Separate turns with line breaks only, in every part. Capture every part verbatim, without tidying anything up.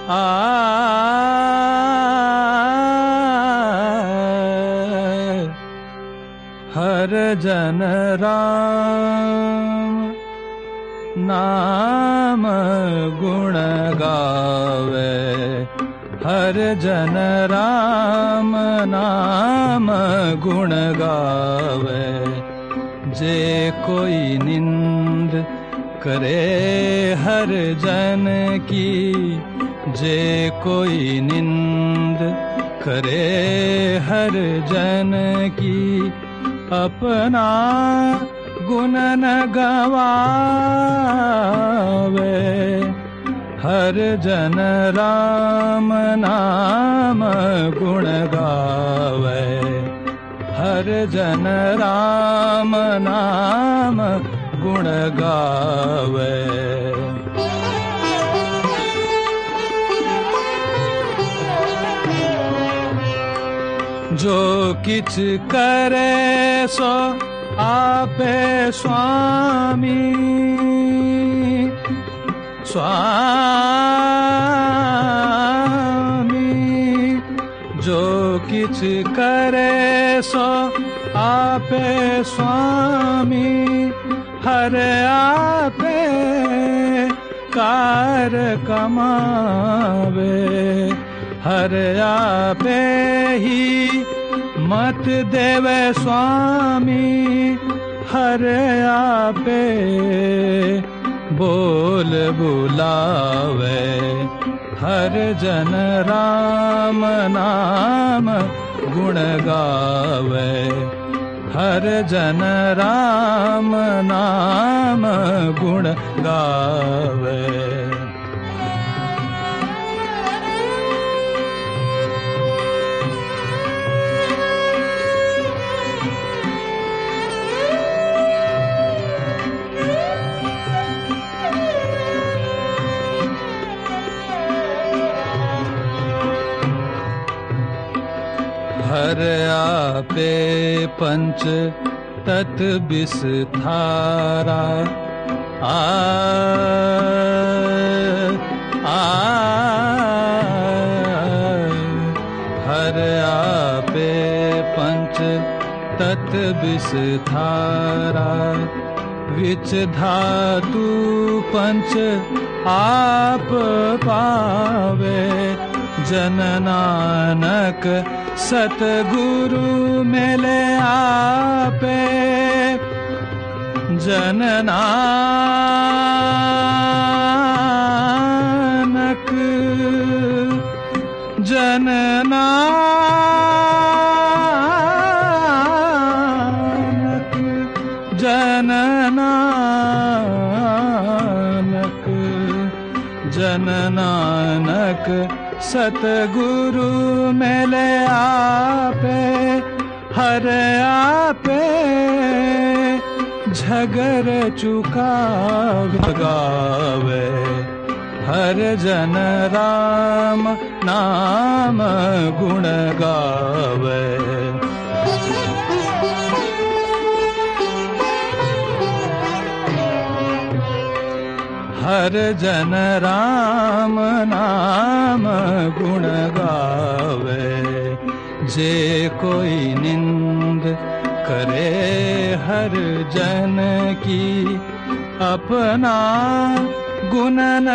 आ हर जन राम नाम गुण गावे, हर जन राम नाम गुण गावे। जे कोई निंद करे हर जन की, जे कोई निंद करे हर जन की, अपना गुण न गवावे। हर जन राम नाम गुण गावे, हर जन राम नाम गुण गावे। जो किछ करे सो आपे स्वामी, स्वामी जो किछ करे सो आपे स्वामी। हर आपे कार कमावे, हर आपे ही मत देवे स्वामी। हर आपे बोल बुलावे, हर जन राम नाम गुण गावे, हर जन राम नाम गुण गावे। हर आपे पंच तत् विस्तारा, आ आ हर आपे पंच तत् विस्तारा। विच धातु पंच आप पावे, जन नानक सतगुरु मिले आपे। जन नानक जन नानक जन नानक जन नानक सतगुरु मिले आपे। हर आपे झगर चुका गावे, हर जन राम नाम गुण गावे। हर जन राम नाम गुण गावे। जे कोई निंद करे हर जन की, अपना गुण न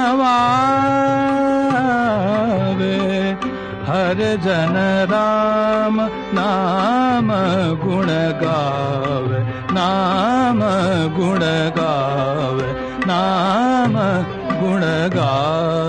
गवावे। हर जन राम नाम गुण गावे, नाम गुण गावे, नाम गुण गावे।